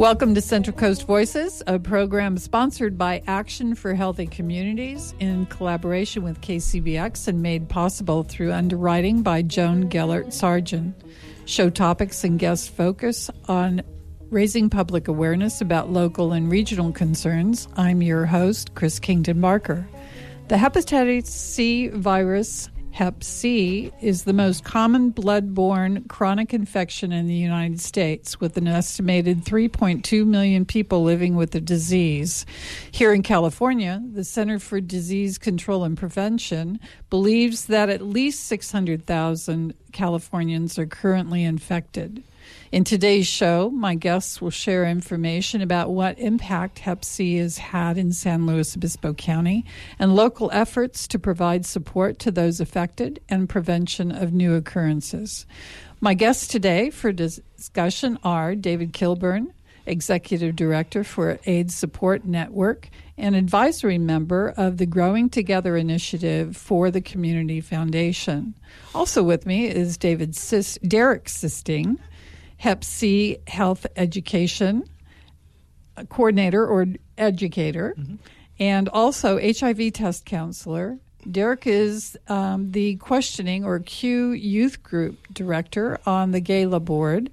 Welcome to Central Coast Voices, a program sponsored by Action for Healthy Communities in collaboration with KCBX and made possible through underwriting by Joan Gellert Sargent. Show topics and guests focus on raising public awareness about local and regional concerns. I'm your host, Chris Kington Barker. The hepatitis C virus, Hep C, is the most common blood-borne chronic infection in the United States, with an estimated 3.2 million people living with the disease. Here in California, the Center for Disease Control and Prevention believes that at least 600,000 Californians are currently infected. In today's show, my guests will share information about what impact Hep C has had in San Luis Obispo County and local efforts to provide support to those affected and prevention of new occurrences. My guests today for discussion are David Kilburn, Executive Director for AIDS Support Network and advisory member of the Growing Together Initiative for the Community Foundation. Also with me is Derek Sisting, Hep C Health Education Coordinator or Educator, and also HIV Test Counselor. Derek is the Questioning or Q Youth Group Director on the GALA Board.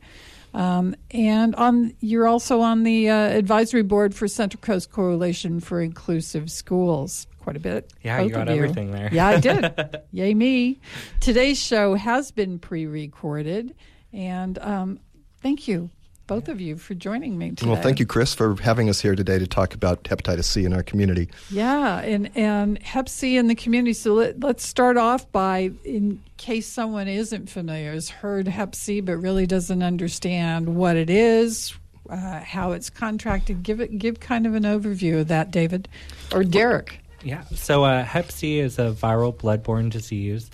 You're also on the Advisory Board for Central Coast Coalition for Inclusive Schools. Quite a bit. Yeah, you got everything there. Yeah, I did. Yay me. Today's show has been pre-recorded, and thank you, both of you, for joining me today. Well, thank you, Chris, for having us here today to talk about hepatitis C in our community. Yeah, and Hep C in the community. So let's start off by, in case someone isn't familiar, has heard Hep C but really doesn't understand what it is, how it's contracted. Give kind of an overview of that, David, or Derek. Yeah, so Hep C is a viral blood-borne disease.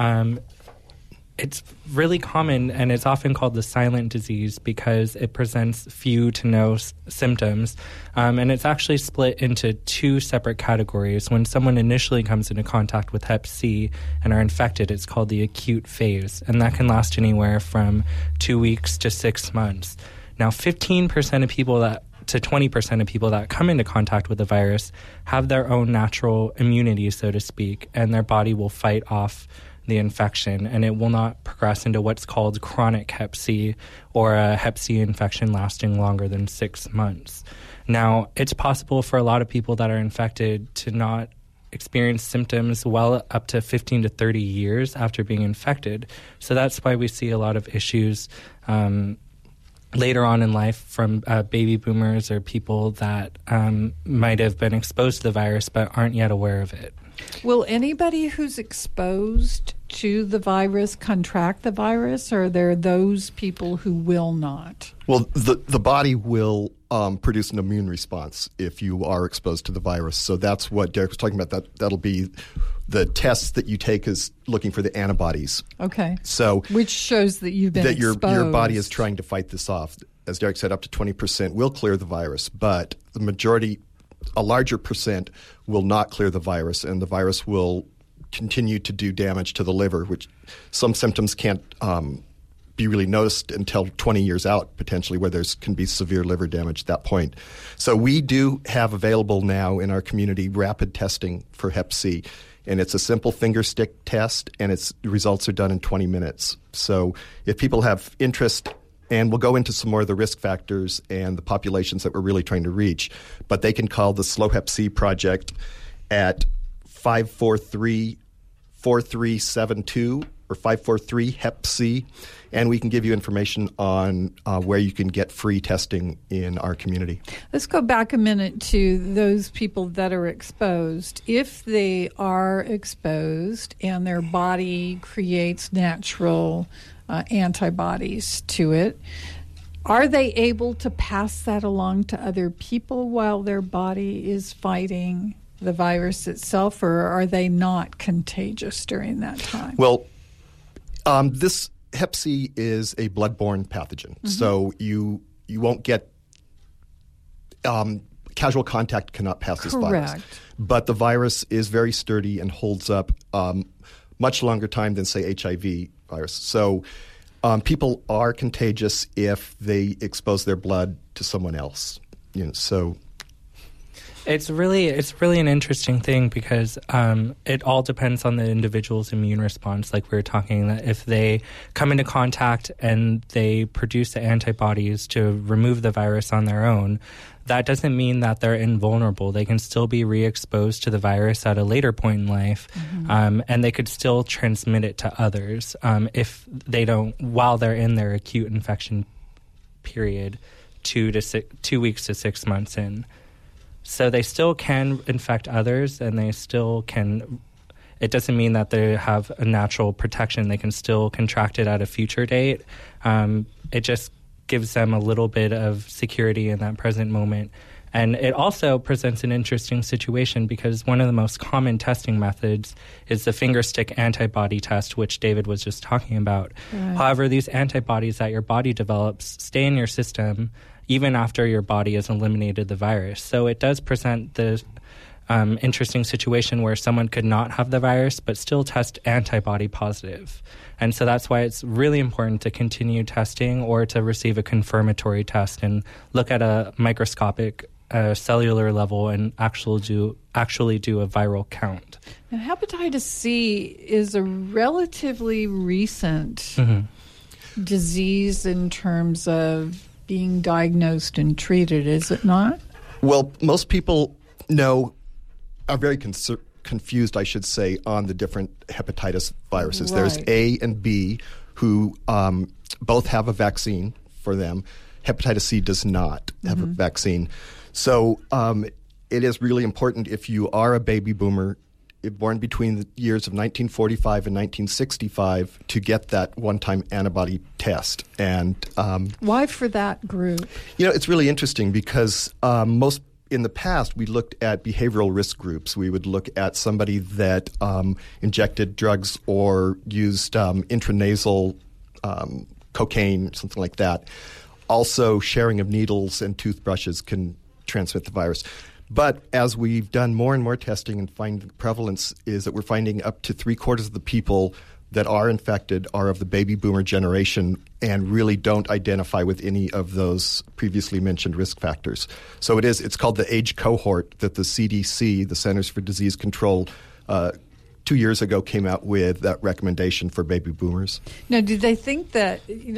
It's really common, and it's often called the silent disease because it presents few to no symptoms. And it's actually split into two separate categories. When someone initially comes into contact with Hep C and are infected, it's called the acute phase, and that can last anywhere from 2 weeks to 6 months. Now, 15% of people to 20% of people that come into contact with the virus have their own natural immunity, so to speak, and their body will fight off the infection, and it will not progress into what's called chronic Hep C, or a Hep C infection lasting longer than 6 months. Now, it's possible for a lot of people that are infected to not experience symptoms well up to 15 to 30 years after being infected. So that's why we see a lot of issues later on in life from baby boomers or people that might have been exposed to the virus but aren't yet aware of it. Will anybody who's exposed to the virus contract the virus, or are there those people who will not? Well, the body will produce an immune response if you are exposed to the virus. So that's what Derek was talking about. That'll be the tests that you take is looking for the antibodies. Okay. So which shows that you've been exposed. That your body is trying to fight this off. As Derek said, up to 20% will clear the virus, but the majority, a larger percent, will not clear the virus, and the virus will continue to do damage to the liver, which some symptoms can't be really noticed until 20 years out, potentially, where can be severe liver damage at that point. So we do have available now in our community rapid testing for Hep C, and it's a simple finger stick test, and its results are done in 20 minutes. So if people have interest, and we'll go into some more of the risk factors and the populations that we're really trying to reach, but they can call the Slow Hep C Project at 543-4372 or 543-HEP-C, and we can give you information on where you can get free testing in our community. Let's go back a minute to those people that are exposed. If they are exposed and their body creates natural antibodies to it, are they able to pass that along to other people while their body is fighting the virus itself, or are they not contagious during that time? Well, this Hep C is a blood-borne pathogen, so you won't get casual contact cannot pass this virus. But the virus is very sturdy and holds up much longer time than, say, HIV virus. So People are contagious if they expose their blood to someone else. So it's really an interesting thing because it all depends on the individual's immune response. Like we were talking, that if they come into contact and they produce the antibodies to remove the virus on their own, that doesn't mean that they're invulnerable. They can still be re-exposed to the virus at a later point in life, and they could still transmit it to others if they don't, while they're in their acute infection period, 2 weeks to 6 months in. So they still can infect others, and they still can. It doesn't mean that they have a natural protection. They can still contract it at a future date. It just gives them a little bit of security in that present moment. And it also presents an interesting situation because one of the most common testing methods is the finger stick antibody test, which David was just talking about. Right. However, these antibodies that your body develops stay in your system even after your body has eliminated the virus. So it does present the interesting situation where someone could not have the virus but still test antibody positive. And so that's why it's really important to continue testing or to receive a confirmatory test and look at a microscopic cellular level and actually do a viral count. Now, hepatitis C is a relatively recent disease in terms of being diagnosed and treated, is it not? Well, most people are very confused, I should say, on the different hepatitis viruses. Right. There's A and B, who both have a vaccine for them. Hepatitis C does not have a vaccine. So it is really important, if you are a baby boomer born between the years of 1945 and 1965, to get that one-time antibody test. And why for that group? It's really interesting because in the past, we looked at behavioral risk groups. We would look at somebody that injected drugs or used intranasal cocaine, something like that. Also, sharing of needles and toothbrushes can transmit the virus. But as we've done more and more testing and find the prevalence is that we're finding up to 3/4 of the people that are infected are of the baby boomer generation and really don't identify with any of those previously mentioned risk factors. So it's called the age cohort that the CDC, the Centers for Disease Control, 2 years ago came out with that recommendation for baby boomers. Now, do they think that,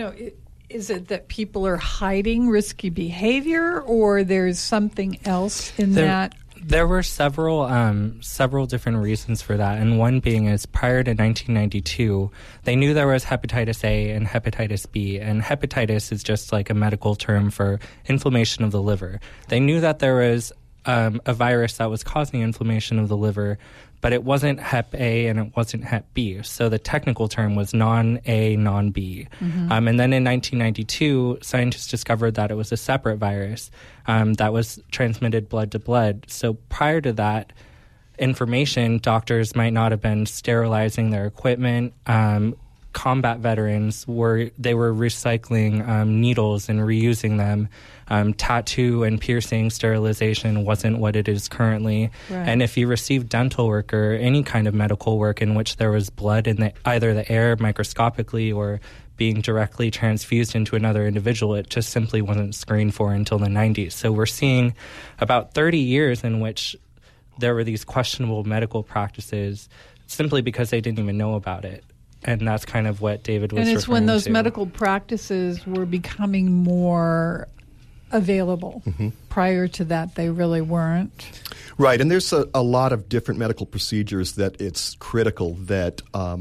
is it that people are hiding risky behavior, or there's something else in that? There were several different reasons for that, and one being is prior to 1992, they knew there was hepatitis A and hepatitis B, and hepatitis is just like a medical term for inflammation of the liver. They knew that there was a virus that was causing inflammation of the liver, but it wasn't Hep A and it wasn't Hep B. So the technical term was non-A, non-B. And then in 1992, scientists discovered that it was a separate virus that was transmitted blood to blood. So prior to that information, doctors might not have been sterilizing their equipment. Combat veterans were recycling needles and reusing them. Tattoo and piercing sterilization wasn't what it is currently. Right. And if you received dental work or any kind of medical work in which there was blood in either the air microscopically or being directly transfused into another individual, it just simply wasn't screened for until the 90s. So we're seeing about 30 years in which there were these questionable medical practices simply because they didn't even know about it. And that's kind of what David was referring to. And it's when those medical practices were becoming more available. Prior to that, they really weren't. Right, and there's a lot of different medical procedures that it's critical that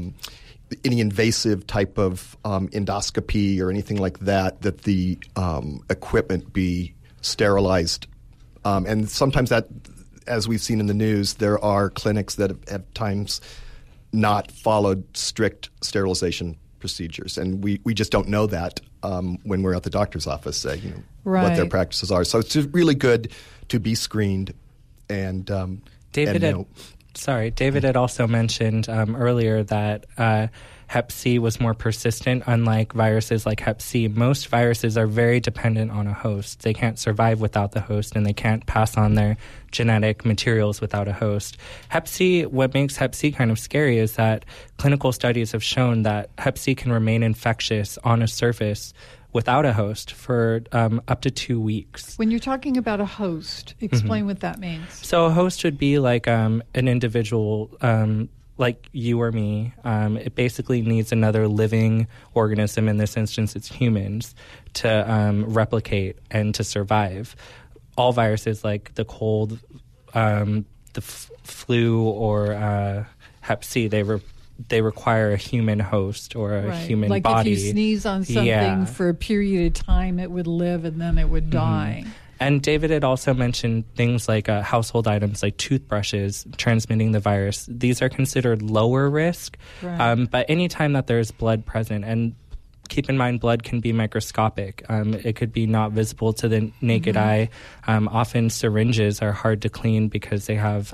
any invasive type of endoscopy or anything like that the equipment be sterilized. And sometimes that, as we've seen in the news, there are clinics that have at times not followed strict sterilization procedures, and we just don't know that when we're at the doctor's office, what their practices are. So it's just really good to be screened and David, and David had also mentioned earlier that Hep C was more persistent, unlike viruses like Hep C. Most viruses are very dependent on a host. They can't survive without the host, and they can't pass on their genetic materials without a host. Hep C, what makes Hep C kind of scary is that clinical studies have shown that Hep C can remain infectious on a surface without a host for up to 2 weeks. When you're talking about a host, explain what that means. So a host would be like an individual like you or me. It basically needs another living organism, in this instance it's humans, to replicate and to survive. All viruses like the cold, the flu, or Hep C, they require a human host or a human like body. Like if you sneeze on something for a period of time, it would live and then it would die. And David had also mentioned things like household items like toothbrushes transmitting the virus. These are considered lower risk, but anytime that there's blood present, and keep in mind blood can be microscopic. It could be not visible to the naked eye. Often syringes are hard to clean because they have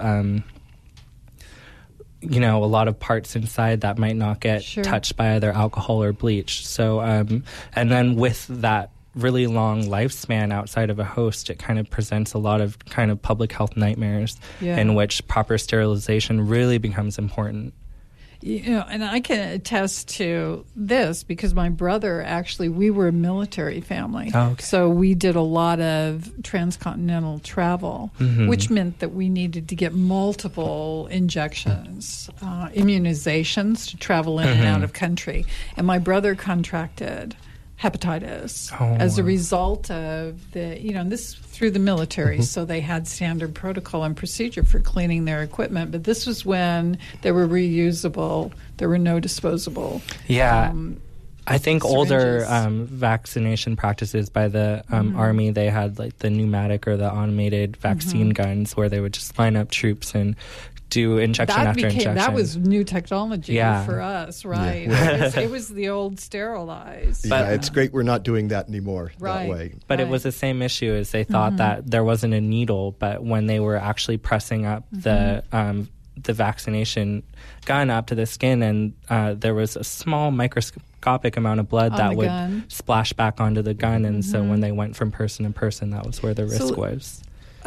a lot of parts inside that might not get touched by either alcohol or bleach. So, and then with that really long lifespan outside of a host, it kind of presents a lot of kind of public health nightmares in which proper sterilization really becomes important. And I can attest to this because my brother, actually, we were a military family. Oh, okay. So we did a lot of transcontinental travel, which meant that we needed to get multiple injections, immunizations to travel in and out of country. And my brother contracted hepatitis as a result of this through the military. So they had standard protocol and procedure for cleaning their equipment, but this was when they were reusable. There were no disposable. I think syringes. older vaccination practices by the Army, they had like the pneumatic or the automated vaccine guns where they would just line up troops and do injection after injection. That was new technology for us, right? It was the old sterilized. It's great we're not doing that anymore that way. But it was the same issue as they thought that there wasn't a needle, but when they were actually pressing up the vaccination gun up to the skin, and there was a small microscopic amount of blood that would splash back onto the gun, and so when they went from person to person, that was where the risk was.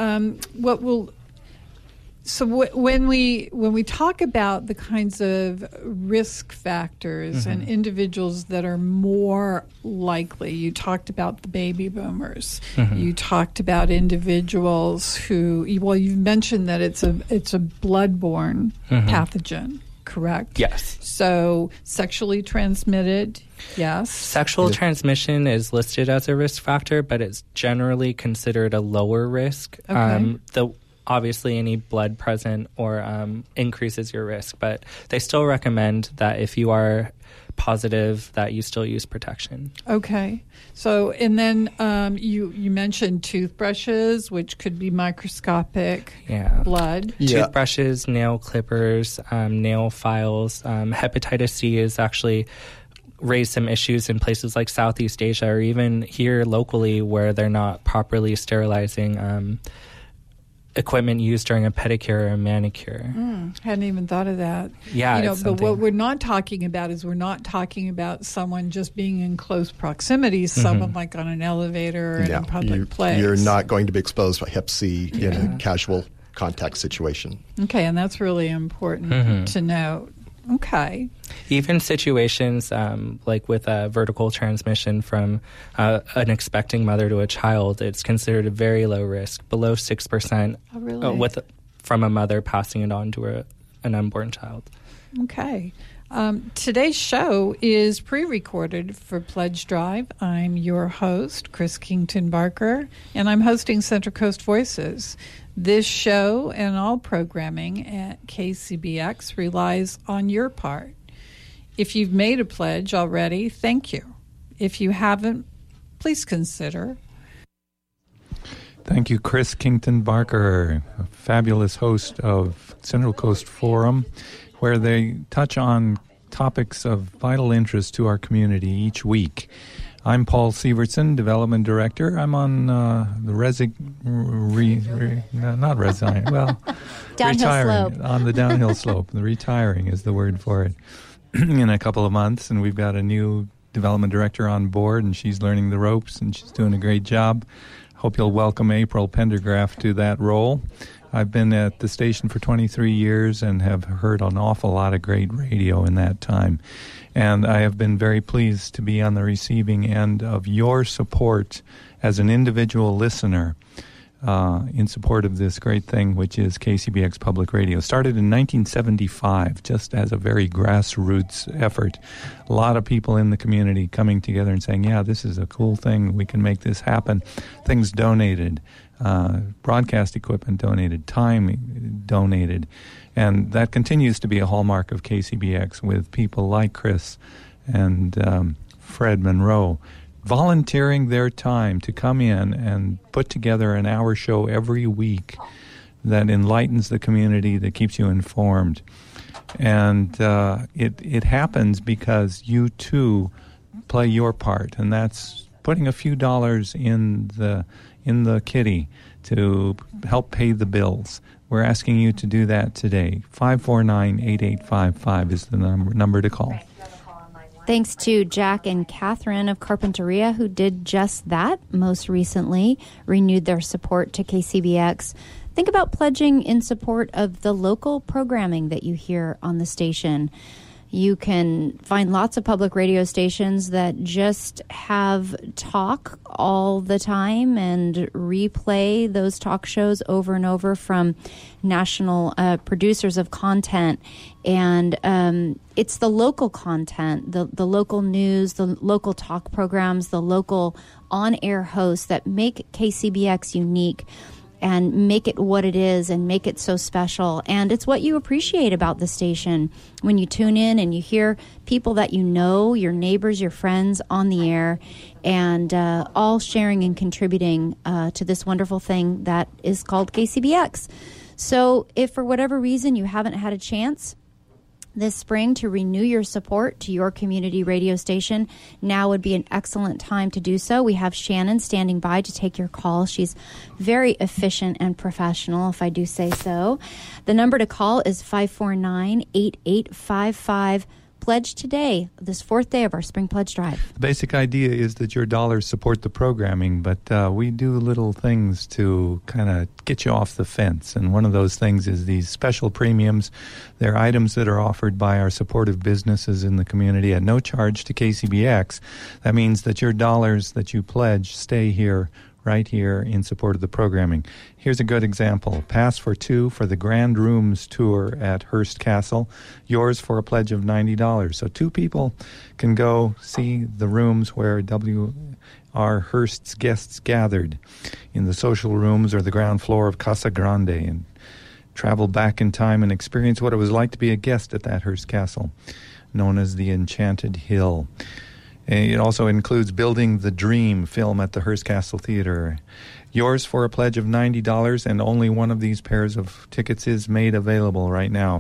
So when we talk about the kinds of risk factors and individuals that are more likely, you talked about the baby boomers. You talked about individuals who, you've mentioned that it's a bloodborne pathogen, correct? Yes. So sexually transmitted, yes. Sexual transmission is listed as a risk factor, but it's generally considered a lower risk. Obviously, any blood present or increases your risk, but they still recommend that if you are positive that you still use protection. Okay. So, and then you mentioned toothbrushes, which could be microscopic blood. Toothbrushes, nail clippers, nail files. Hepatitis C is actually raised some issues in places like Southeast Asia or even here locally where they're not properly sterilizing equipment used during a pedicure or a manicure. Hadn't even thought of that. But what we're not talking about is we're not talking about someone just being in close proximity, someone like on an elevator or in a public place. You're not going to be exposed to Hep C in a casual contact situation. Okay, and that's really important to note. Okay. Even situations like with a vertical transmission from an expecting mother to a child, it's considered a very low risk, below 6% from a mother passing it on to an unborn child. Okay. Today's show is pre-recorded for Pledge Drive. I'm your host, Chris Kington Barker, and I'm hosting Central Coast Voices. This show and all programming at KCBX relies on your part. If you've made a pledge already, thank you. If you haven't, please consider. Thank you, Chris Kington Barker, a fabulous host of Central Coast Forum, where they touch on topics of vital interest to our community each week. I'm Paul Sievertson, Development Director. I'm on the downhill retiring, slope. on the downhill slope. The retiring is the word for it. In a couple of months, and we've got a new development director on board, and she's learning the ropes, and she's doing a great job. Hope you'll welcome April Pendergraft to that role. I've been at the station for 23 years and have heard an awful lot of great radio in that time. And I have been very pleased to be on the receiving end of your support as an individual listener in support of this great thing, which is KCBX Public Radio. Started in 1975, just as a very grassroots effort. A lot of people in the community coming together and saying, yeah, this is a cool thing. We can make this happen. Things donated, broadcast equipment donated, time donated. And that continues to be a hallmark of KCBX with people like Chris and Fred Monroe volunteering their time to come in and put together an hour show every week that enlightens the community, that keeps you informed. And it happens because you, too, play your part, and that's putting a few dollars in the kitty to help pay the bills. We're asking you to do that today. 549-8855 is the number to call. Thanks to Jack and Catherine of Carpinteria, who did just that most recently, renewed their support to KCBX. Think about pledging in support of the local programming that you hear on the station. You can find lots of public radio stations that just have talk all the time and replay those talk shows over and over from national producers of content. And it's the local content, the local news, the local talk programs, the local on-air hosts that make KCBX unique and make it what it is and make it so special. And it's what you appreciate about the station when you tune in and you hear people that you know, your neighbors, your friends on the air, and all sharing and contributing to this wonderful thing that is called KCBX. So if for whatever reason you haven't had a chance this spring to renew your support to your community radio station, now would be an excellent time to do so. We have Shannon standing by to take your call. She's very efficient and professional, if I do say so. The number to call is 549-8855. Pledge today, this fourth day of our Spring Pledge Drive. The basic idea is that your dollars support the programming, but we do little things to kind of get you off the fence. And one of those things is these special premiums. They're items that are offered by our supportive businesses in the community at no charge to KCBX. That means that your dollars that you pledge stay here, right here, in support of the programming. Here's a good example. Pass for two for the Grand Rooms Tour at Hearst Castle. Yours for a pledge of $90. So two people can go see the rooms where W.R. Hearst's guests gathered in the social rooms or the ground floor of Casa Grande and travel back in time and experience what it was like to be a guest at that Hearst Castle, known as the Enchanted Hill. It also includes Building the Dream film at the Hearst Castle Theater. Yours for a pledge of $90, and only one of these pairs of tickets is made available right now.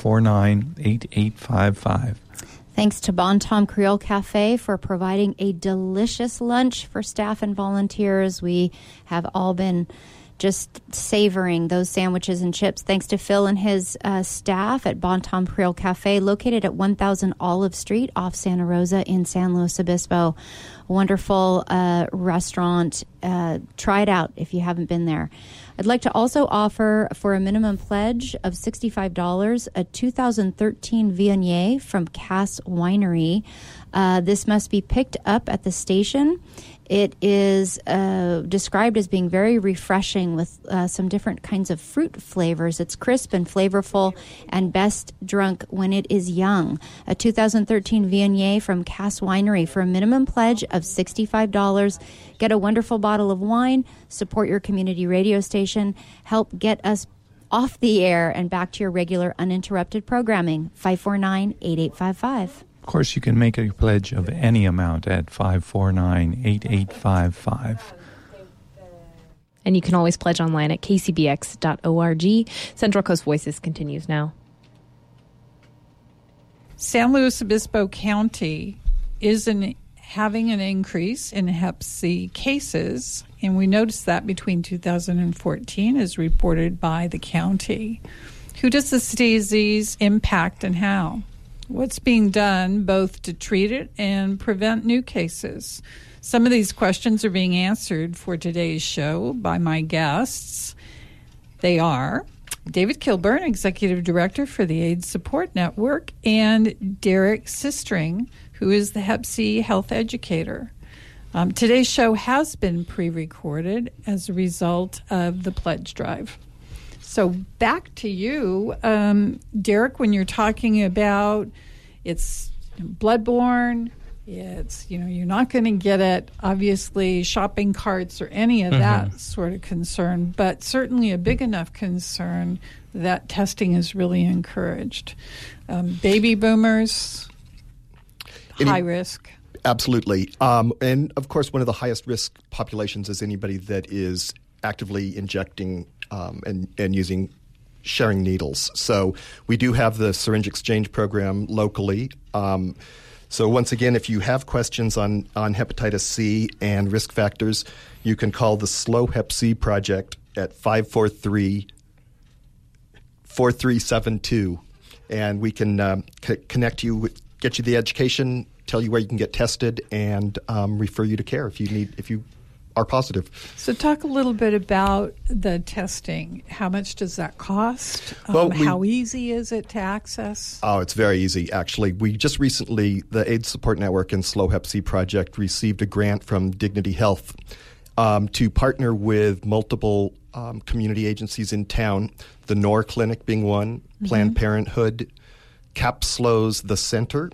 549-8855. Thanks to Bon Tom Creole Cafe for providing a delicious lunch for staff and volunteers. We have all been just savoring those sandwiches and chips. Thanks to Phil and his staff at Bon Tom Creole Cafe, located at 1000 Olive Street off Santa Rosa in San Luis Obispo. Wonderful restaurant. Try it out if you haven't been there. I'd like to also offer, for a minimum pledge of $65, a 2013 Viognier from Cass Winery. This must be picked up at the station. It is described as being very refreshing with some different kinds of fruit flavors. It's crisp and flavorful and best drunk when it is young. A 2013 Viognier from Cass Winery for a minimum pledge of $65. Get a wonderful bottle of wine, support your community radio station, help get us off the air and back to your regular uninterrupted programming. 549-8855. Of course, you can make a pledge of any amount at 549-8855. And you can always pledge online at kcbx.org. Central Coast Voices continues now. San Luis Obispo County having an increase in Hep C cases, and we noticed that between 2014 as reported by the county. Who does this disease impact and how? What's being done both to treat it and prevent new cases? Some of these questions are being answered for today's show by my guests. They are David Kilburn, Executive Director for the AIDS Support Network, and Derek Sistring, who is the Hep C health educator. Today's show has been pre-recorded as a result of the pledge drive. So back to you, Derek, when you're talking about it's bloodborne, it's, you're not going to get it, obviously, shopping carts or any of that sort of concern, but certainly a big enough concern that testing is really encouraged. Baby boomers, high risk. Absolutely. And, of course, one of the highest risk populations is anybody that is actively injecting and sharing needles. So we do have the syringe exchange program locally. So once again, if you have questions on hepatitis C and risk factors, you can call the Slow Hep C Project at 543-4372, and we can connect you, get you the education, tell you where you can get tested, and refer you to care if you are positive. So talk a little bit about the testing. How much does that cost? Well, how easy is it to access? Oh, it's very easy, actually. We just recently, the AIDS Support Network and Slow Hep C Project, received a grant from Dignity Health to partner with multiple community agencies in town, the NOR Clinic being one, Planned Parenthood, CAPSLO's The Center,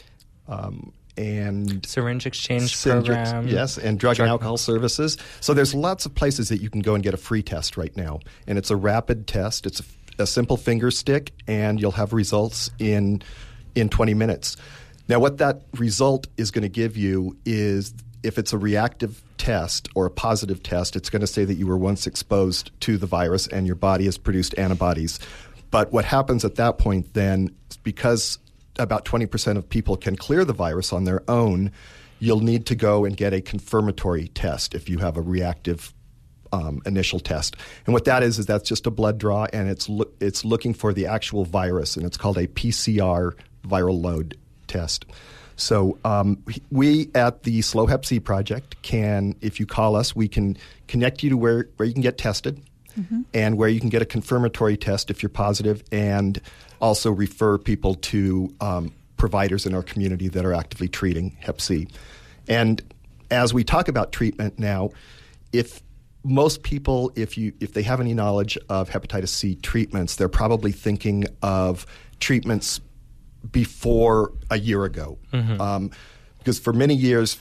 and syringe exchange program. Yes, and drug and alcohol services. So there's lots of places that you can go and get a free test right now. And it's a rapid test. It's a simple finger stick, and you'll have results in 20 minutes. Now, what that result is going to give you is, if it's a reactive test or a positive test, it's going to say that you were once exposed to the virus and your body has produced antibodies. But what happens at that point then, because about 20% of people can clear the virus on their own, you'll need to go and get a confirmatory test if you have a reactive initial test. And what that is that's just a blood draw, and it's looking for the actual virus, and it's called a PCR viral load test. So we at the Slow Hep C Project can, if you call us, we can connect you to where you can get tested and where you can get a confirmatory test if you're positive, and also refer people to providers in our community that are actively treating Hep C. And as we talk about treatment now, if most people, if they have any knowledge of hepatitis C treatments, they're probably thinking of treatments before a year ago. Because for many years,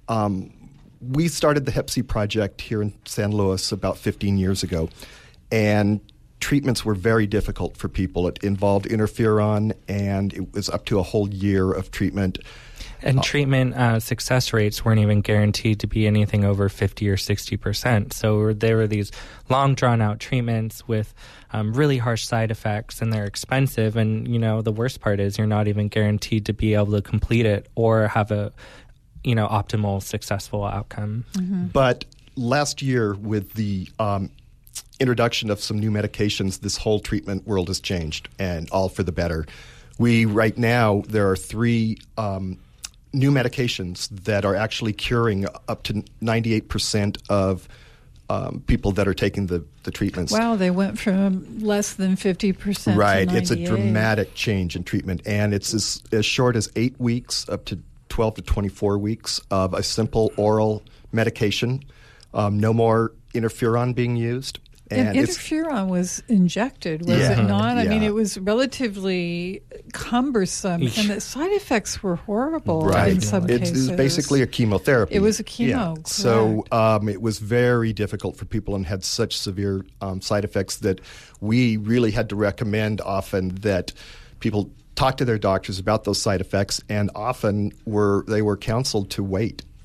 we started the Hep C Project here in San Luis about 15 years ago, and treatments were very difficult for people. It involved interferon, and it was up to a whole year of treatment. And treatment success rates weren't even guaranteed to be anything over 50 or 60%. So there were these long, drawn-out treatments with really harsh side effects, and they're expensive. And, the worst part is you're not even guaranteed to be able to complete it or have a, optimal, successful outcome. But last year, with the introduction of some new medications, this whole treatment world has changed, and all for the better. Right now, there are 3 new medications that are actually curing up to 98% of people that are taking the treatments. Wow, they went from less than 50% right, to 98%. It's a dramatic change in treatment, and it's as short as 8 weeks up to 12 to 24 weeks of a simple oral medication. No more interferon being used. And interferon was injected, was it not? I mean, it was relatively cumbersome, and the side effects were horrible in some cases. It was basically a chemotherapy. It was a chemo, correct. So it was very difficult for people and had such severe side effects that we really had to recommend often that people talk to their doctors about those side effects, and often they were counseled to wait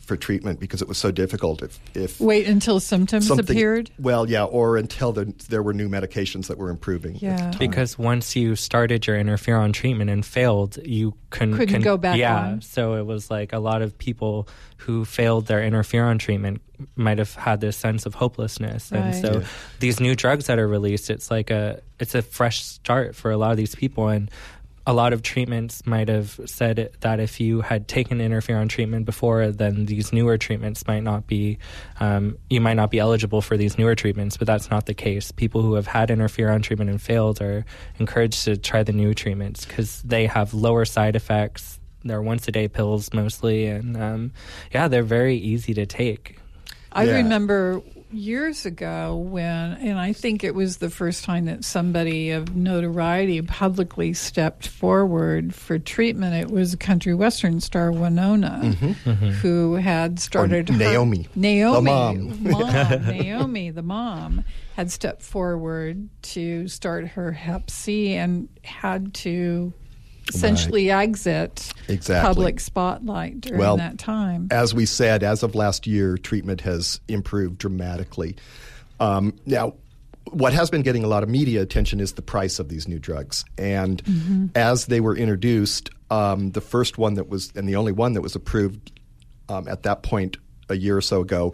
for treatment because it was so difficult. If Wait until symptoms appeared? Well, yeah, or until there were new medications that were improving. Yeah. Because once you started your interferon treatment and failed, you couldn't go back on. Yeah, so it was like a lot of people who failed their interferon treatment might have had this sense of hopelessness. Right. And so these new drugs that are released, it's a fresh start for a lot of these people. And a lot of treatments might have said that if you had taken interferon treatment before, then these newer treatments might not be, you might not be eligible for these newer treatments, but that's not the case. People who have had interferon treatment and failed are encouraged to try the new treatments because they have lower side effects. They're once-a-day pills mostly, and they're very easy to take. I remember years ago and I think it was the first time that somebody of notoriety publicly stepped forward for treatment. It was country western star Winona, who had started Naomi, the mom. Naomi, the mom, had stepped forward to start her Hep C and had to essentially exit public spotlight during that time. As we said, as of last year, treatment has improved dramatically. Now, what has been getting a lot of media attention is the price of these new drugs. And as they were introduced, the first one that was, and the only one that was approved at that point a year or so ago,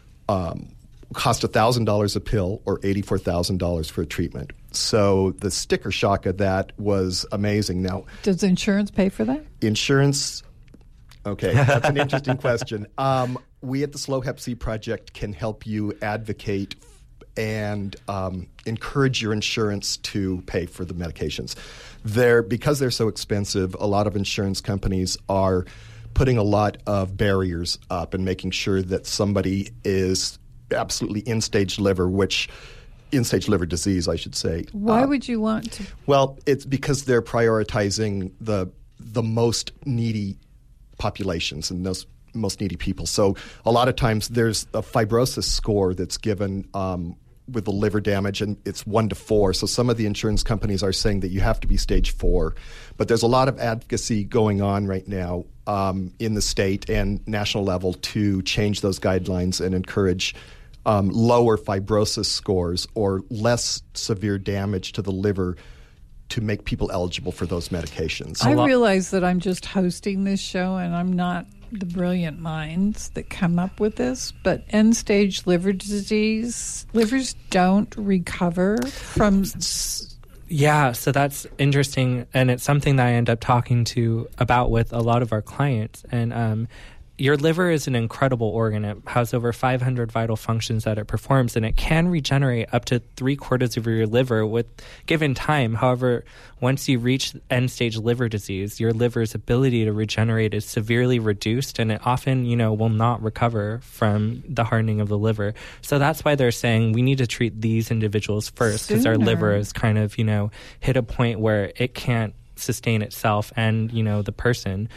cost $1,000 a pill or $84,000 for a treatment. So the sticker shock of that was amazing. Now, does insurance pay for that? Insurance, okay, that's an interesting question. We at the Slow Hep C Project can help you advocate and encourage your insurance to pay for the medications. Because they're so expensive, a lot of insurance companies are putting a lot of barriers up and making sure that somebody is absolutely end-stage liver disease, I should say. Why would you want to? Well, it's because they're prioritizing the most needy populations and those most needy people. So a lot of times there's a fibrosis score that's given with the liver damage, and it's 1 to 4. So some of the insurance companies are saying that you have to be stage 4. But there's a lot of advocacy going on right now in the state and national level to change those guidelines and encourage lower fibrosis scores or less severe damage to the liver to make people eligible for those medications. I realize that I'm just hosting this show and I'm not the brilliant minds that come up with this, but end-stage liver disease, livers don't recover from... Yeah, so that's interesting, and it's something that I end up talking about with a lot of our clients. And your liver is an incredible organ. It has over 500 vital functions that it performs, and it can regenerate up to 3/4 of your liver with given time. However, once you reach end-stage liver disease, your liver's ability to regenerate is severely reduced, and it often, will not recover from the hardening of the liver. So that's why they're saying we need to treat these individuals first, because our liver is kind of, hit a point where it can't sustain itself and, the person.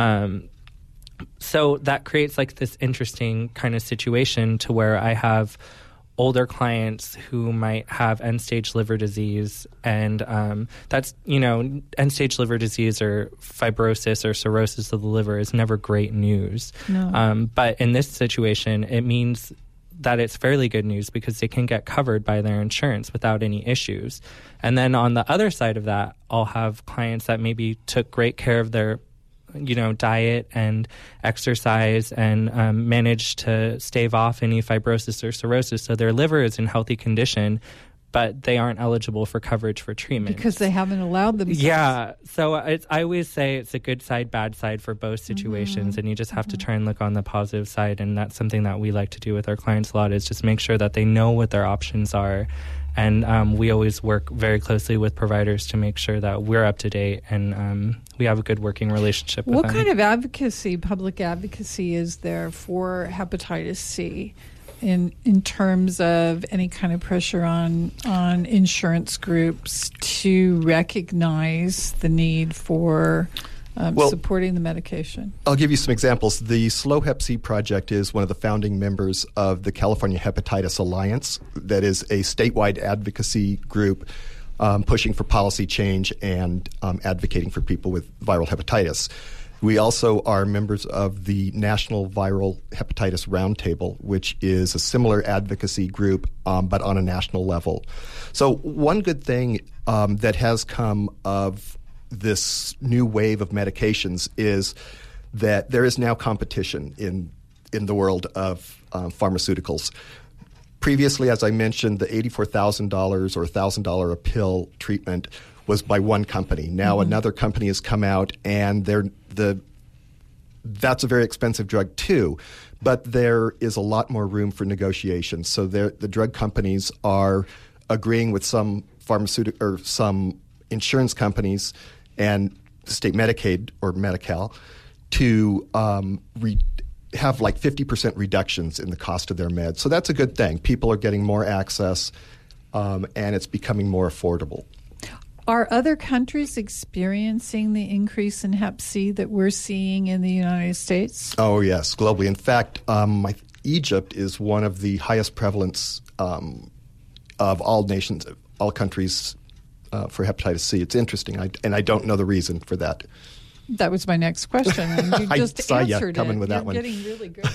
So that creates like this interesting kind of situation to where I have older clients who might have end-stage liver disease, and that's, end-stage liver disease or fibrosis or cirrhosis of the liver is never great news. No. But in this situation, it means that it's fairly good news because they can get covered by their insurance without any issues. And then on the other side of that, I'll have clients that maybe took great care of their diet and exercise and managed to stave off any fibrosis or cirrhosis. So their liver is in healthy condition, but they aren't eligible for coverage for treatment. Because they haven't allowed themselves. Yeah. So I always say it's a good side, bad side for both situations, and you just have to try and look on the positive side. And that's something that we like to do with our clients a lot, is just make sure that they know what their options are. And we always work very closely with providers to make sure that we're up to date and we have a good working relationship with them. What kind of advocacy, public advocacy, is there for hepatitis C in terms of any kind of pressure on insurance groups to recognize the need for supporting the medication? I'll give you some examples. The Slow Hep C Project is one of the founding members of the California Hepatitis Alliance. That is a statewide advocacy group pushing for policy change and advocating for people with viral hepatitis. We also are members of the National Viral Hepatitis Roundtable, which is a similar advocacy group, but on a national level. So one good thing that has come of this new wave of medications is that there is now competition in the world of pharmaceuticals. Previously, as I mentioned, the $84,000 or $1,000 a pill treatment was by one company. Now another company has come out, and that's a very expensive drug too, but there is a lot more room for negotiation. So the drug companies are agreeing with some pharmaceutical or some insurance companies and state Medicaid or Medi-Cal to have like 50% reductions in the cost of their meds. So that's a good thing. People are getting more access, and it's becoming more affordable. Are other countries experiencing the increase in Hep C that we're seeing in the United States? Oh, yes, globally. In fact, Egypt is one of the highest prevalence of all nations, all countries for hepatitis C. It's interesting, and I don't know the reason for that. That was my next question, and you just I saw answered you coming it. with that one. You're getting really good.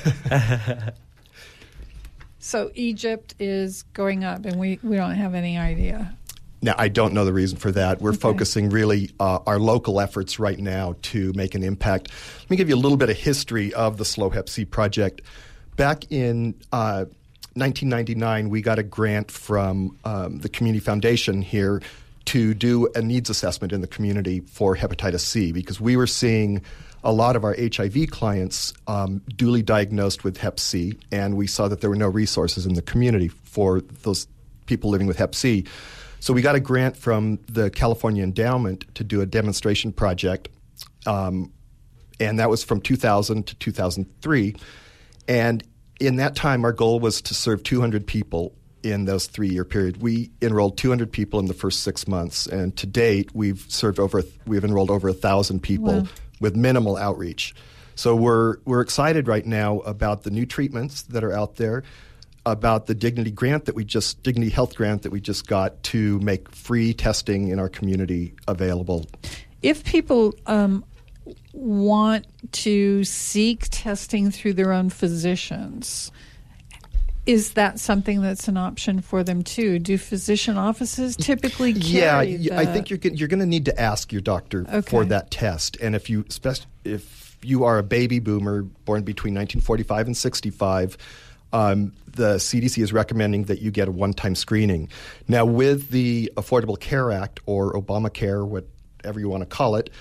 So Egypt is going up, and we don't have any idea. Now, I don't know the reason for that. We're focusing really our local efforts right now to make an impact. Let me give you a little bit of history of the Slow Hep C project. Back in 1999, we got a grant from the Community Foundation here to do a needs assessment in the community for hepatitis C, because we were seeing a lot of our HIV clients duly diagnosed with Hep C, and we saw that there were no resources in the community for those people living with Hep C. So we got a grant from the California Endowment to do a demonstration project, and that was from 2000 to 2003. And in that time, our goal was to serve 200 people in those 3-year period. We enrolled 200 people in the first 6 months, and to date, we've enrolled over 1,000 people with minimal outreach. So we're excited right now about the new treatments that are out there, about the Dignity Health grant that we just got to make free testing in our community available. If people want to seek testing through their own physicians, is that something that's an option for them too? Do physician offices typically carry that? I think you're going to need to ask your doctor for that test. And if you are a baby boomer born between 1945 and 65, the CDC is recommending that you get a one-time screening. Now, with the Affordable Care Act, or Obamacare, whatever you want to call it,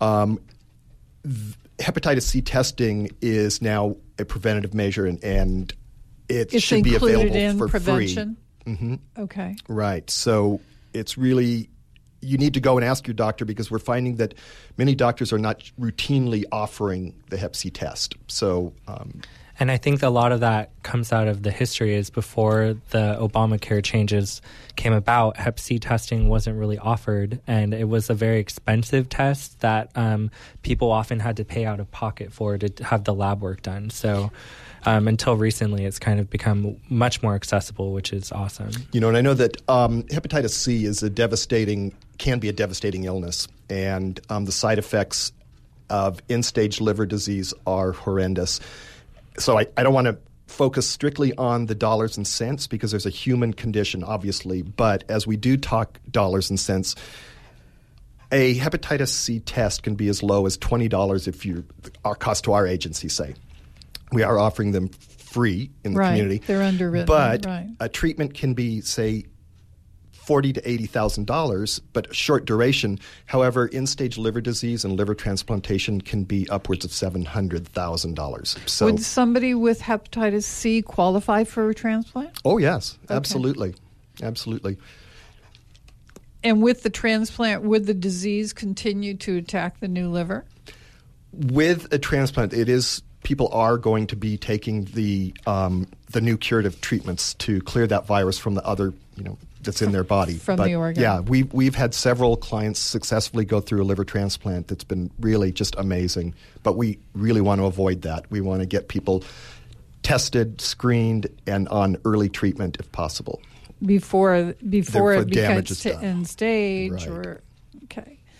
hepatitis C testing is now a preventative measure, and it should be available in for prevention? free. Mm-hmm. Okay. Right. So it's really, you need to go and ask your doctor, because we're finding that many doctors are not routinely offering the Hep C test. So and I think a lot of that comes out of the history is before the Obamacare changes came about, Hep C testing wasn't really offered, and it was a very expensive test that people often had to pay out of pocket for to have the lab work done. So until recently, it's kind of become much more accessible, which is awesome. And I know that hepatitis C can be a devastating illness, and the side effects of end-stage liver disease are horrendous. So I don't want to focus strictly on the dollars and cents, because there's a human condition, obviously. But as we do talk dollars and cents, a hepatitis C test can be as low as $20 our cost to our agency, say. We are offering them free in the community. They're underwritten. But a treatment can be, say, $40,000 to $80,000, but short duration. However, end-stage liver disease and liver transplantation can be upwards of $700,000. So, would somebody with hepatitis C qualify for a transplant? Oh, yes, absolutely. Absolutely. And with the transplant, would the disease continue to attack the new liver? With a transplant, people are going to be taking the new curative treatments to clear that virus from the other, that's in their body. From the organ. Yeah, we've had several clients successfully go through a liver transplant that's been really just amazing. But we really want to avoid that. We want to get people tested, screened, and on early treatment if possible. Before it becomes damage is done. end stage. Right. Okay.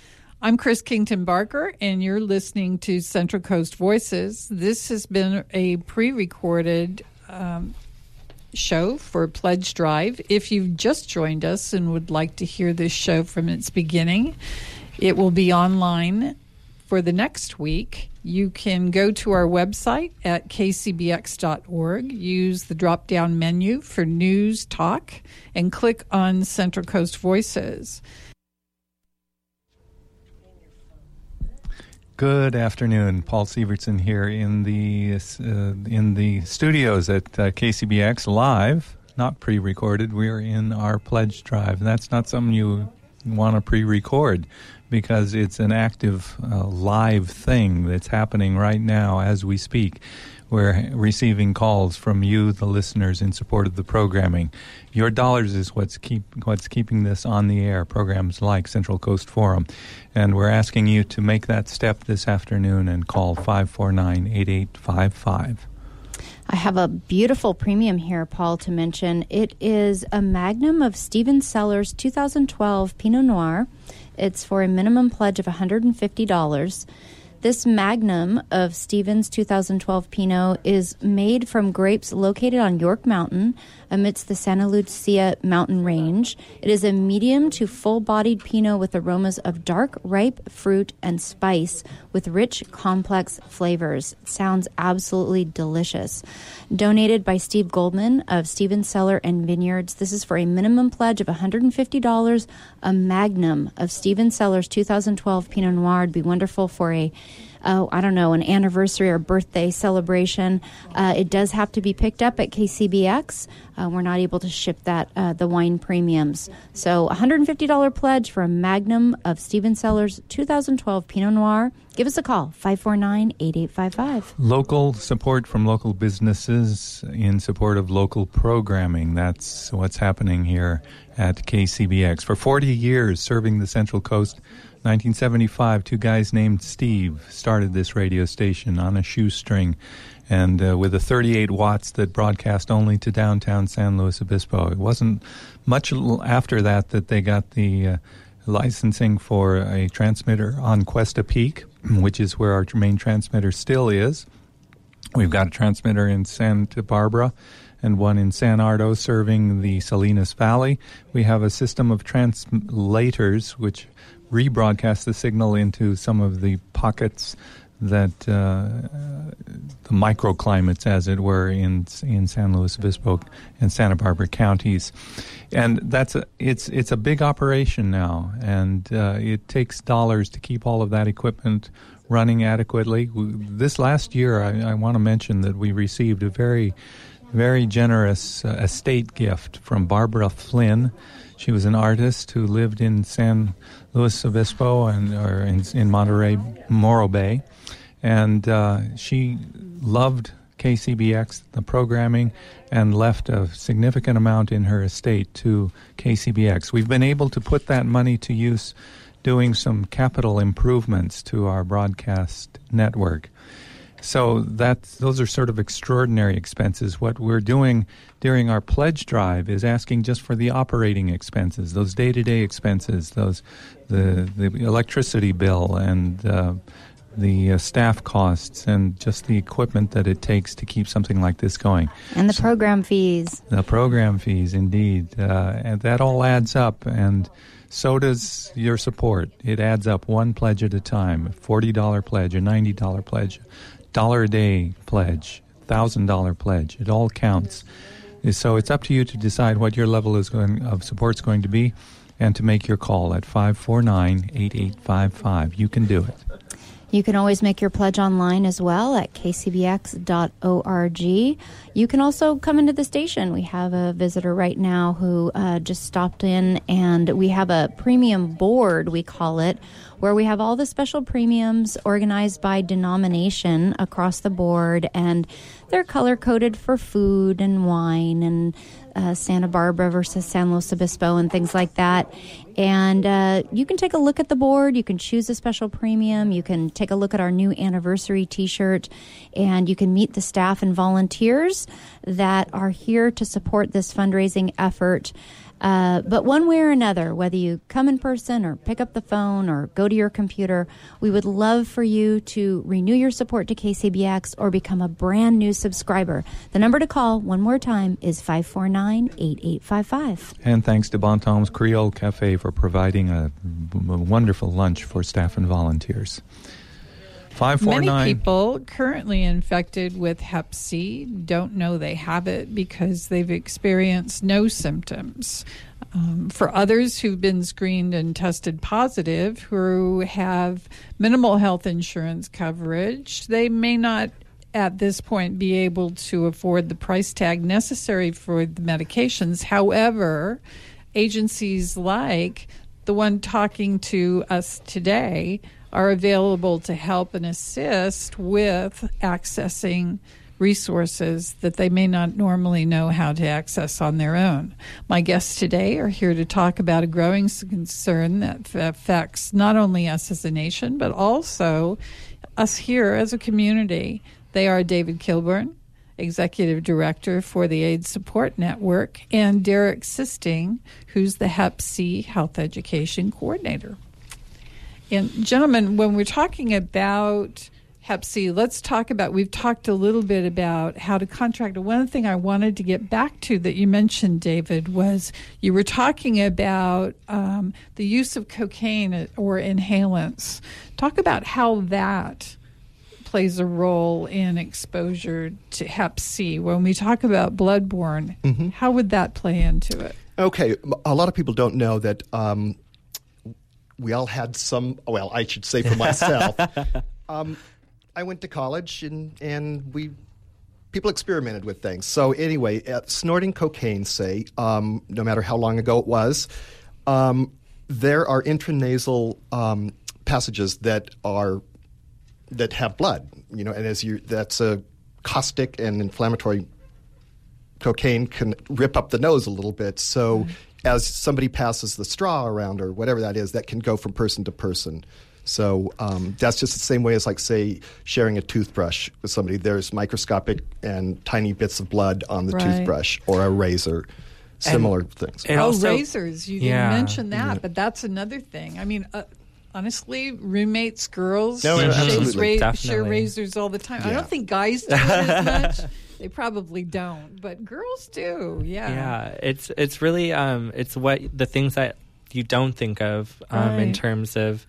I'm Chris Kington Barker, and you're listening to Central Coast Voices. This has been a pre-recorded show for Pledge Drive. If you've just joined us and would like to hear this show from its beginning, it will be online for the next week. You can go to our website at kcbx.org, use the drop-down menu for News Talk, and click on Central Coast Voices. Good afternoon. Paul Sievertson here in the studios at KCBX live, not pre-recorded. We're in our pledge drive. That's not something you want to pre-record because it's an active live thing that's happening right now as we speak. We're receiving calls from you, the listeners, in support of the programming. Your dollars is what's keeping this on the air, programs like Central Coast Forum. And we're asking you to make that step this afternoon and call 549-8855. I have a beautiful premium here, Paul, to mention. It is a Magnum of Stephen Sellers 2012 Pinot Noir. It's for a minimum pledge of $150. This Magnum of Stevens 2012 Pinot is made from grapes located on York Mountain amidst the Santa Lucia mountain range. It is a medium to full-bodied Pinot with aromas of dark, ripe fruit and spice with rich, complex flavors. It sounds absolutely delicious. Donated by Steve Goldman of Stevens Cellar and Vineyards. This is for a minimum pledge of $150. A Magnum of Stevens Cellars 2012 Pinot Noir would be wonderful for an anniversary or birthday celebration. It does have to be picked up at KCBX. We're not able to ship the wine premiums. So $150 pledge for a Magnum of Stephen Sellers 2012 Pinot Noir. Give us a call, 549-8855. Local support from local businesses in support of local programming. That's what's happening here at KCBX. For 40 years, serving the Central Coast, 1975, two guys named Steve started this radio station on a shoestring and with a 38 watts that broadcast only to downtown San Luis Obispo. It wasn't much after that they got the licensing for a transmitter on Cuesta Peak, which is where our main transmitter still is. We've got a transmitter in Santa Barbara and one in San Ardo serving the Salinas Valley. We have a system of translators which rebroadcast the signal into some of the pockets that the microclimates, as it were, in San Luis Obispo and Santa Barbara counties, and it's a big operation now, and it takes dollars to keep all of that equipment running adequately. This last year, I want to mention that we received a very, very generous estate gift from Barbara Flynn. She was an artist who lived in San Luis Obispo or in Monterey, Morro Bay. And she loved KCBX, the programming, and left a significant amount in her estate to KCBX. We've been able to put that money to use doing some capital improvements to our broadcast network. So those are sort of extraordinary expenses. What we're doing during our pledge drive is asking just for the operating expenses, those day-to-day expenses, the electricity bill and the staff costs and just the equipment that it takes to keep something like this going. And the program fees. The program fees, indeed. And that all adds up, and so does your support. It adds up one pledge at a time, a $40 pledge, a $90 pledge, $1 a day pledge, $1,000 pledge. It all counts. So it's up to you to decide what your level of support is going to be and to make your call at 549-8855. You can do it. You can always make your pledge online as well at kcbx.org. You can also come into the station. We have a visitor right now who just stopped in, and we have a premium board, we call it, where we have all the special premiums organized by denomination across the board, and they're color-coded for food and wine and Santa Barbara versus San Luis Obispo and things like that. And you can take a look at the board. You can choose a special premium. You can take a look at our new anniversary T-shirt, and you can meet the staff and volunteers that are here to support this fundraising effort. But one way or another, whether you come in person or pick up the phone or go to your computer, we would love for you to renew your support to KCBX or become a brand new subscriber. The number to call, one more time, is 549-8855. And thanks to Bon Tom's Creole Cafe for providing a wonderful lunch for staff and volunteers. 549. Many people currently infected with Hep C don't know they have it because they've experienced no symptoms. For others who've been screened and tested positive, who have minimal health insurance coverage, they may not at this point be able to afford the price tag necessary for the medications. However, agencies like the one talking to us today are available to help and assist with accessing resources that they may not normally know how to access on their own. My guests today are here to talk about a growing concern that affects not only us as a nation, but also us here as a community. They are David Kilburn, Executive Director for the AIDS Support Network, and Derek Sisting, who's the Hep C Health Education Coordinator. And gentlemen, when we're talking about Hep C, let's talk about, we've talked a little bit about how to contract. One thing I wanted to get back to that you mentioned, David, was you were talking about the use of cocaine or inhalants. Talk about how that plays a role in exposure to Hep C. When we talk about bloodborne, how would that play into it? Okay, a lot of people don't know that we all had some, well, I should say for myself, I went to college and people experimented with things. So anyway, snorting cocaine, say, no matter how long ago it was, there are intranasal passages that have blood, and that's a caustic and inflammatory. Cocaine can rip up the nose a little bit, so as somebody passes the straw around or whatever that is, that can go from person to person. So that's just the same way as, like, say, sharing a toothbrush with somebody. There's microscopic and tiny bits of blood on the toothbrush or a razor, similar things. And also, razors, you didn't mention that, but that's another thing. I mean, honestly, roommates, girls, share razors all the time. Yeah. I don't think guys do it as much. They probably don't, but girls do. Yeah. It's really it's what the things that you don't think of in terms of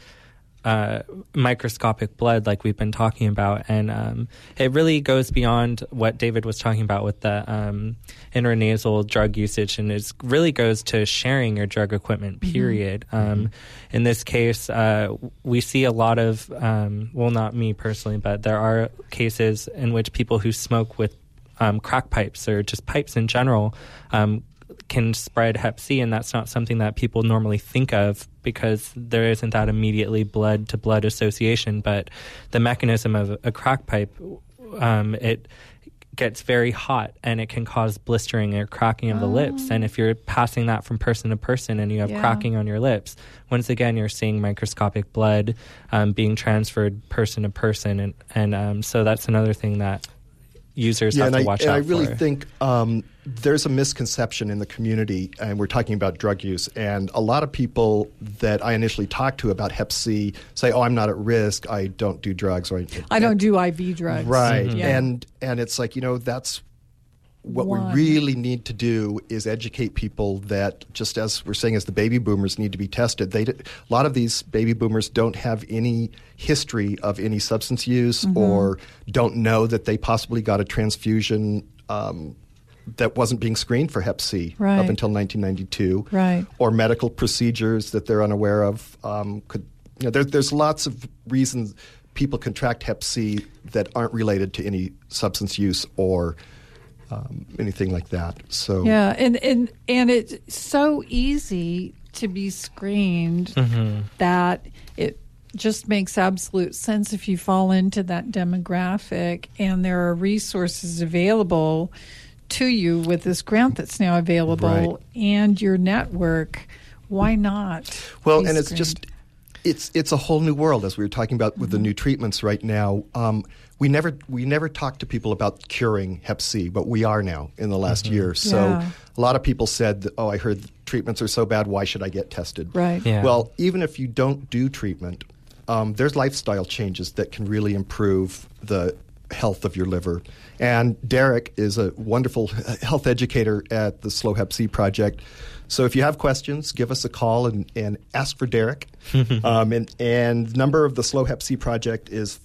microscopic blood, like we've been talking about, and it really goes beyond what David was talking about with the intranasal drug usage, and it really goes to sharing your drug equipment. Period. In this case, we see a lot of well, not me personally, but there are cases in which people who smoke with crack pipes or just pipes in general can spread Hep C, and that's not something that people normally think of because there isn't that immediately blood-to-blood association. But the mechanism of a crack pipe, it gets very hot and it can cause blistering or cracking of the lips. And if you're passing that from person to person and you have cracking on your lips, once again, you're seeing microscopic blood being transferred person to person. And so that's another thing that users have to watch out for. And I really think there's a misconception in the community, and we're talking about drug use, and a lot of people that I initially talked to about Hep C say, oh, I'm not at risk, I don't do drugs. Or I don't do IV drugs. Right. And it's like, that's what we really need to do is educate people that, just as we're saying, as the baby boomers need to be tested. A lot of these baby boomers don't have any history of any substance use or don't know that they possibly got a transfusion that wasn't being screened for Hep C up until 1992, or medical procedures that they're unaware of. There's lots of reasons people contract Hep C that aren't related to any substance use or anything like that. So and it's so easy to be screened that it just makes absolute sense if you fall into that demographic, and there are resources available to you with this grant that's now available and your network. Why not? Well, and it's just It's a whole new world, as we were talking about with the new treatments right now. We never talk to people about curing Hep C, but we are now in the last year. So a lot of people said that, I heard treatments are so bad, why should I get tested? Right. Yeah. Well, even if you don't do treatment, there's lifestyle changes that can really improve the health of your liver. And Derek is a wonderful health educator at the Slow Hep C Project. So if you have questions, give us a call and ask for Derek. And the number of the Slow Hep C Project is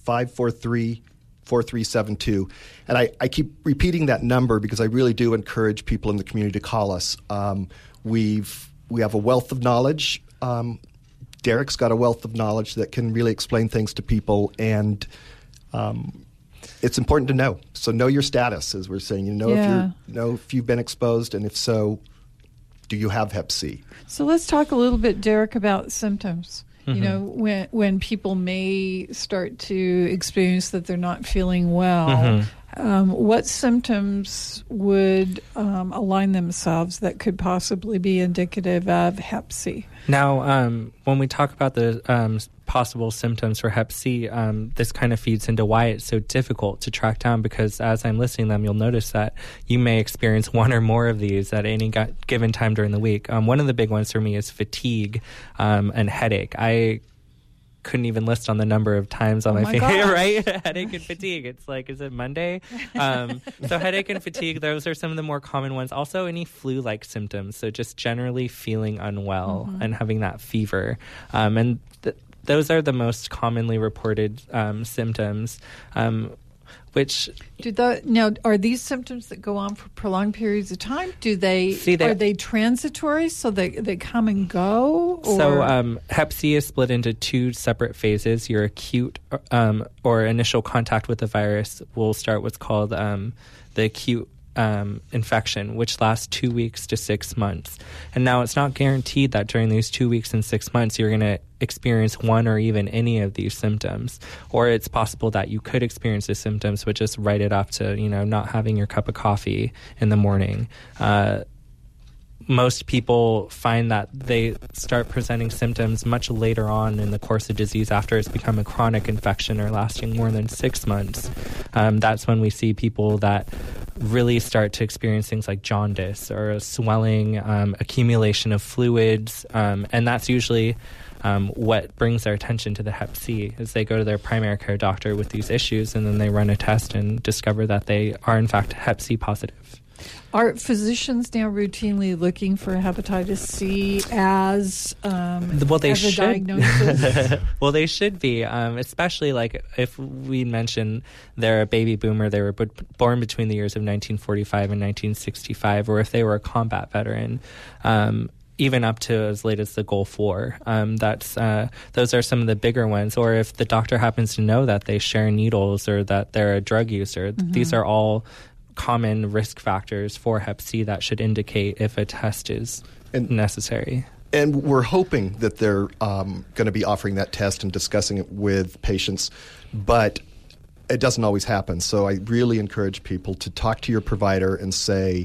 543-4372. And I keep repeating that number because I really do encourage people in the community to call us. We have a wealth of knowledge. Derek's got a wealth of knowledge that can really explain things to people, and it's important to know. So know your status, as we're saying. If you've been exposed, and if so, do you have Hep C? So let's talk a little bit, Derek, about symptoms. You know, when people may start to experience that they're not feeling well, what symptoms would align themselves that could possibly be indicative of Hep C? Now, when we talk about the possible symptoms for Hep C, this kind of feeds into why it's so difficult to track down, because as I'm listing them, you'll notice that you may experience one or more of these at any given time during the week. One of the big ones for me is fatigue and headache. I couldn't even list on the number of times on my finger, right? Headache and fatigue. It's like, is it Monday? So headache and fatigue, those are some of the more common ones. Also, any flu-like symptoms. So just generally feeling unwell and having that fever. And those are the most commonly reported symptoms. Which now are these symptoms that go on for prolonged periods of time? Are they transitory, so they come and go? Or? So Hep C is split into two separate phases. Your acute or initial contact with the virus will start what's called the acute infection, which lasts 2 weeks to 6 months. And now it's not guaranteed that during these 2 weeks and 6 months you're going to experience one or even any of these symptoms. Or it's possible that you could experience the symptoms but just write it off to, not having your cup of coffee in the morning. Most people find that they start presenting symptoms much later on in the course of disease after it's become a chronic infection or lasting more than 6 months. That's when we see people that really start to experience things like jaundice or a swelling, accumulation of fluids, and that's usually what brings their attention to the Hep C, is they go to their primary care doctor with these issues, and then they run a test and discover that they are in fact Hep C positive. Are physicians now routinely looking for hepatitis C as a diagnosis? Well, they should be, especially like if we mention they're a baby boomer, they were born between the years of 1945 and 1965, or if they were a combat veteran. Even up to as late as the Gulf War. Those are some of the bigger ones. Or if the doctor happens to know that they share needles or that they're a drug user, these are all common risk factors for Hep C that should indicate if a test is necessary. And we're hoping that they're going to be offering that test and discussing it with patients, but it doesn't always happen. So I really encourage people to talk to your provider and say,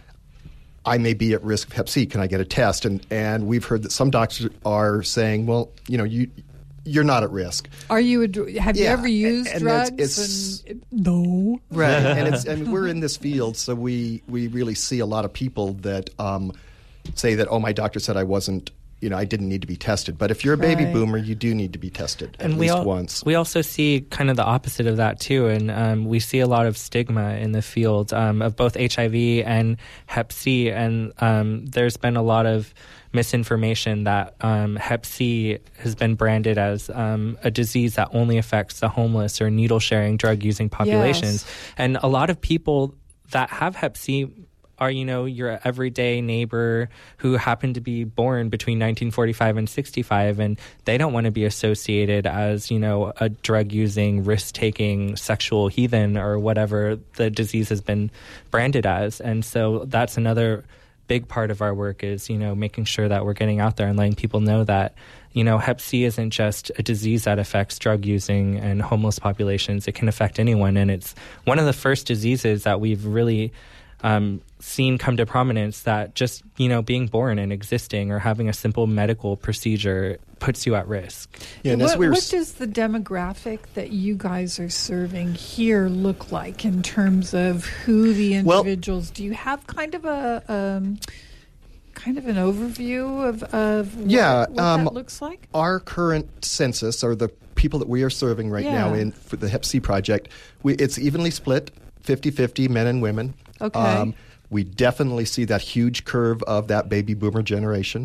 I may be at risk of Hep C. Can I get a test? And we've heard that some doctors are saying, well, you're not at risk. Have you ever used drugs? No. Right. and we're in this field, so we really see a lot of people that say that, my doctor said I wasn't, I didn't need to be tested. But if you're a baby boomer, you do need to be tested at least once. We also see kind of the opposite of that too, and we see a lot of stigma in the field of both HIV and Hep C, and there's been a lot of misinformation that Hep C has been branded as a disease that only affects the homeless or needle-sharing, drug-using populations. Yes. And a lot of people that have Hep C are, your everyday neighbor who happened to be born between 1945 and 65, and they don't want to be associated as, a drug-using, risk-taking sexual heathen or whatever the disease has been branded as. And so that's another big part of our work is, making sure that we're getting out there and letting people know that, Hep C isn't just a disease that affects drug-using and homeless populations. It can affect anyone, and it's one of the first diseases that we've really seen come to prominence that just, being born and existing or having a simple medical procedure puts you at risk. Yeah, and what does the demographic that you guys are serving here look like in terms of who the individuals? Do you have kind of an overview of what that looks like? Our current census, or the people that we are serving right now for the Hep C project, it's evenly split, 50-50 men and women. Okay. We definitely see that huge curve of that baby boomer generation.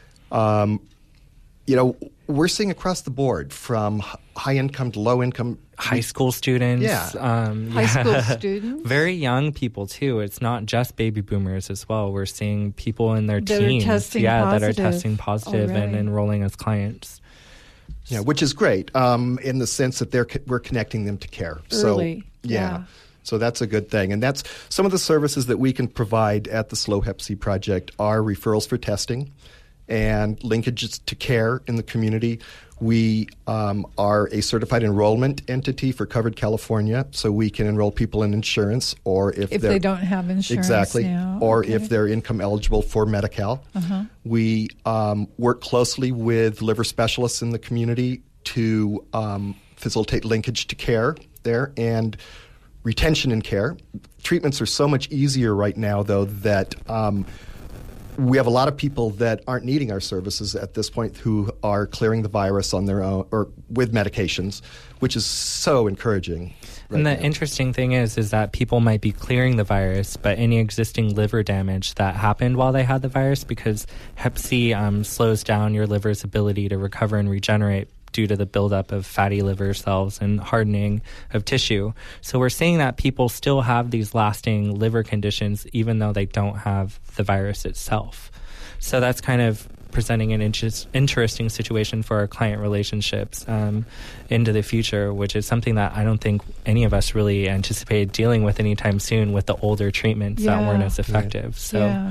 We're seeing across the board from high income to low income. High school students. High school students. Very young people, too. It's not just baby boomers as well. We're seeing people in their teens that are testing positive already. and enrolling as clients. Yeah, which is great in the sense that we're connecting them to care. Early. So, so that's a good thing. And that's some of the services that we can provide at the SLO Hep C Project are referrals for testing and linkages to care in the community. We are a certified enrollment entity for Covered California, so we can enroll people in insurance, or if they don't have insurance. Exactly. If they're income eligible for Medi-Cal. We work closely with liver specialists in the community to facilitate linkage to care there and retention in care. Treatments are so much easier right now, though, that we have a lot of people that aren't needing our services at this point who are clearing the virus on their own or with medications, which is so encouraging. And the interesting thing is that people might be clearing the virus, but any existing liver damage that happened while they had the virus, because Hep C slows down your liver's ability to recover and regenerate due to the buildup of fatty liver cells and hardening of tissue. So we're seeing that people still have these lasting liver conditions even though they don't have the virus itself. So that's kind of presenting an interesting situation for our client relationships into the future, which is something that I don't think any of us really anticipated dealing with anytime soon with the older treatments that weren't as effective. So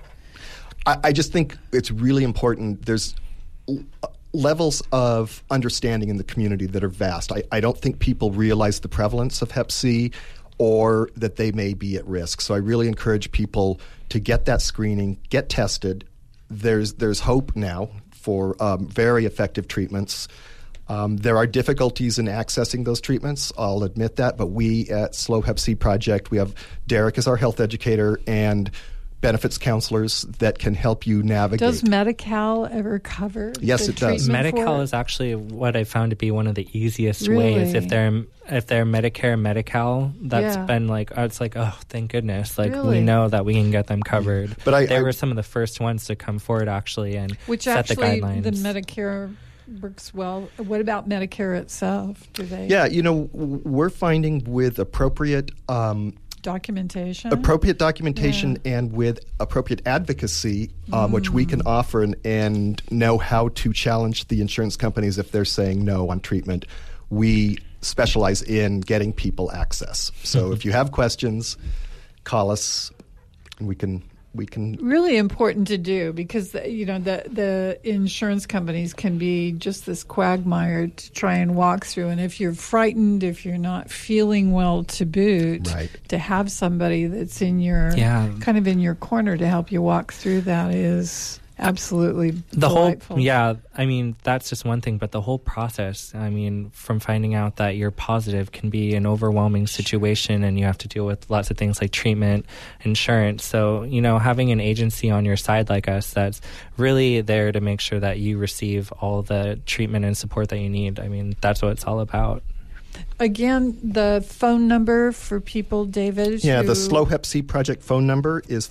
I just think it's really important. There's levels of understanding in the community that are vast. I don't think people realize the prevalence of Hep C or that they may be at risk. So I really encourage people to get that screening, get tested. There's hope now for very effective treatments. There are difficulties in accessing those treatments, I'll admit that, but we at SLO Hep C Project, we have Derek as our health educator and benefits counselors that can help you navigate. Does Medi-Cal ever cover? Yes, it does. Medi-Cal is actually what I found to be one of the easiest ways. If they're Medicare, Medi-Cal, that's been it's like, oh, thank goodness. We know that we can get them covered. But they were some of the first ones to come forward actually and set the guidelines. The Medicare works well. What about Medicare itself? Do they? Yeah, we're finding with appropriate documentation and with appropriate advocacy, which we can offer and know how to challenge the insurance companies if they're saying no on treatment. We specialize in getting people access. So if you have questions, call us and we can really important to do, because the insurance companies can be just this quagmire to try and walk through, and if you're frightened, if you're not feeling well to boot, to have somebody that's in your kind of in your corner to help you walk through that is absolutely delightful. That's just one thing, but the whole process, from finding out that you're positive can be an overwhelming situation, and you have to deal with lots of things like treatment, insurance. So, having an agency on your side like us that's really there to make sure that you receive all the treatment and support that you need, that's what it's all about. Again, the phone number for people, David? Yeah, the SLO Hep C Project phone number is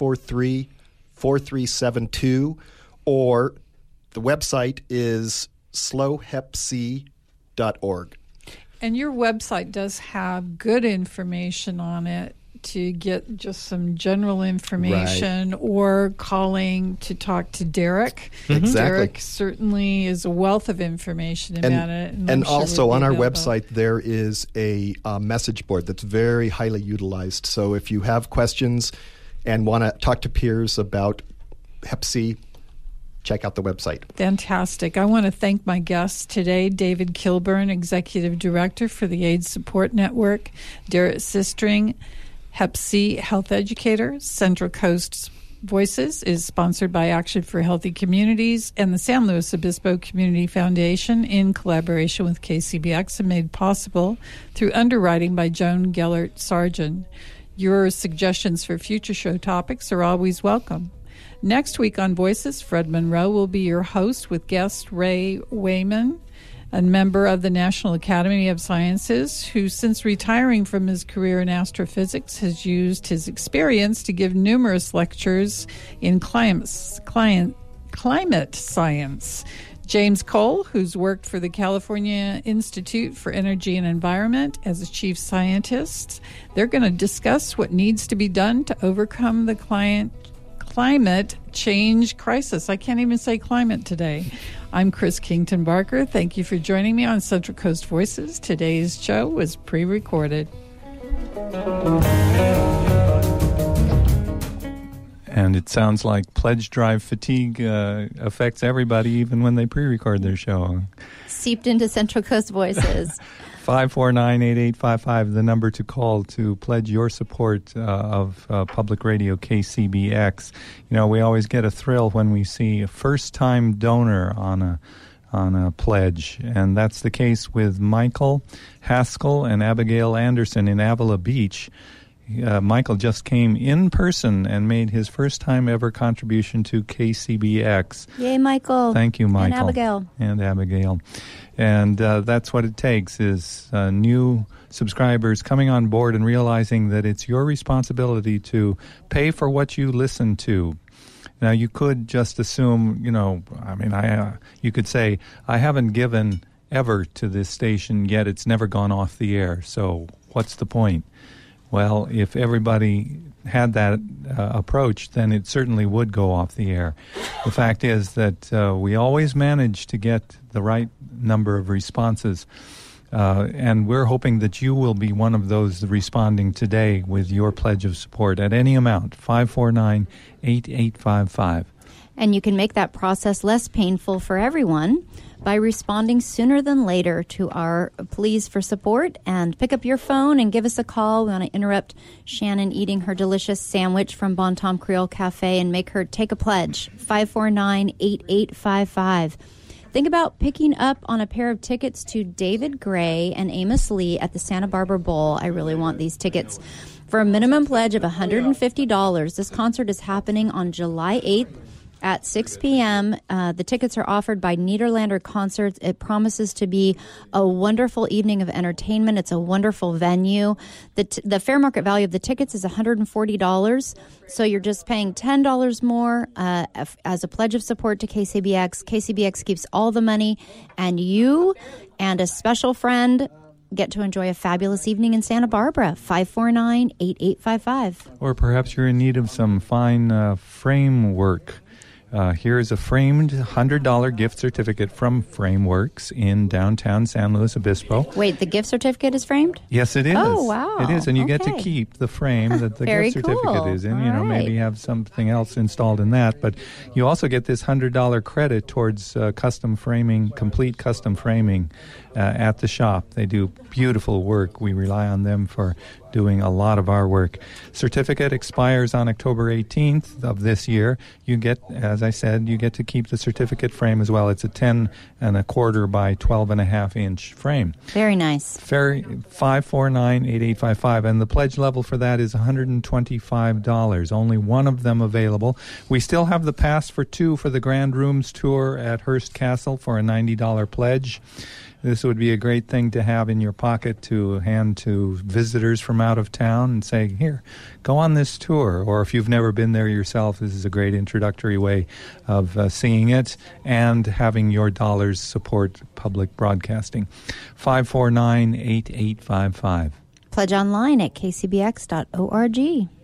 543-4372, or the website is slohepc.org. And your website does have good information on it to get just some general information, or calling to talk to Derek. Exactly. Derek certainly is a wealth of information about it. And also on our website there is a message board that's very highly utilized. So if you have questions and want to talk to peers about Hep C, check out the website. Fantastic. I want to thank my guests today, David Kilburn, Executive Director for the AIDS Support Network, Derek Sistring, Hep C Health Educator. Central Coast Voices is sponsored by Action for Healthy Communities and the San Luis Obispo Community Foundation in collaboration with KCBX and made possible through underwriting by Joan Gellert Sargent. Your suggestions for future show topics are always welcome. Next week on Voices, Fred Monroe will be your host with guest Ray Wayman, a member of the National Academy of Sciences, who since retiring from his career in astrophysics has used his experience to give numerous lectures in climate science. James Cole, who's worked for the California Institute for Energy and Environment as a chief scientist. They're going to discuss what needs to be done to overcome the climate change crisis. I can't even say climate today. I'm Chris Kington Barker. Thank you for joining me on Central Coast Voices. Today's show was pre-recorded. And it sounds like pledge drive fatigue affects everybody, even when they pre-record their show. Seeped into Central Coast Voices. 549-8855, the number to call to pledge your support of public radio KCBX. You know, we always get a thrill when we see a first-time donor on a pledge, and that's the case with Michael Haskell and Abigail Anderson in Avila Beach. Michael just came in person and made his first time ever contribution to KCBX. Yay, Michael. Thank you, Michael. And Abigail. And that's what it takes, is new subscribers coming on board and realizing that it's your responsibility to pay for what you listen to. Now, you could just assume, you could say, I haven't given ever to this station, yet it's never gone off the air, so what's the point? Well, if everybody had that approach, then it certainly would go off the air. The fact is that we always manage to get the right number of responses, and we're hoping that you will be one of those responding today with your pledge of support at any amount, 549-8855. And you can make that process less painful for everyone by responding sooner than later to our pleas for support, and pick up your phone and give us a call. We want to interrupt Shannon eating her delicious sandwich from Bon Tom Creole Cafe and make her take a pledge. 549-8855. Think about picking up on a pair of tickets to David Gray and Amos Lee at the Santa Barbara Bowl. I really want these tickets. For a minimum pledge of $150, this concert is happening on July 8th. At 6 p.m., the tickets are offered by Niederlander Concerts. It promises to be a wonderful evening of entertainment. It's a wonderful venue. The fair market value of the tickets is $140, so you're just paying $10 more as a pledge of support to KCBX. KCBX keeps all the money, and you and a special friend get to enjoy a fabulous evening in Santa Barbara. 549-8855. Or perhaps you're in need of some fine framework. Here is a framed $100 gift certificate from Frameworks in downtown San Luis Obispo. Wait, the gift certificate is framed? Yes, it is. Oh, wow. It is, and you get to keep the frame that the gift certificate is in. All right. Maybe have something else installed in that. But you also get this $100 credit towards custom framing, complete custom framing at the shop. They do beautiful work. We rely on them for doing a lot of our work. Certificate expires on October 18th of this year. You get, as I said, you get to keep the certificate frame as well. It's a 10 1/4 by 12.5 inch frame. Very nice. 549-8855, and the pledge level for that is $125. Only one of them available. We still have the pass for two for the Grand Rooms tour at Hearst Castle for a $90 pledge. This would be a great thing to have in your pocket to hand to visitors from out of town and say, here, go on this tour. Or if you've never been there yourself, this is a great introductory way of seeing it and having your dollars support public broadcasting. 549-8855. Pledge online at kcbx.org.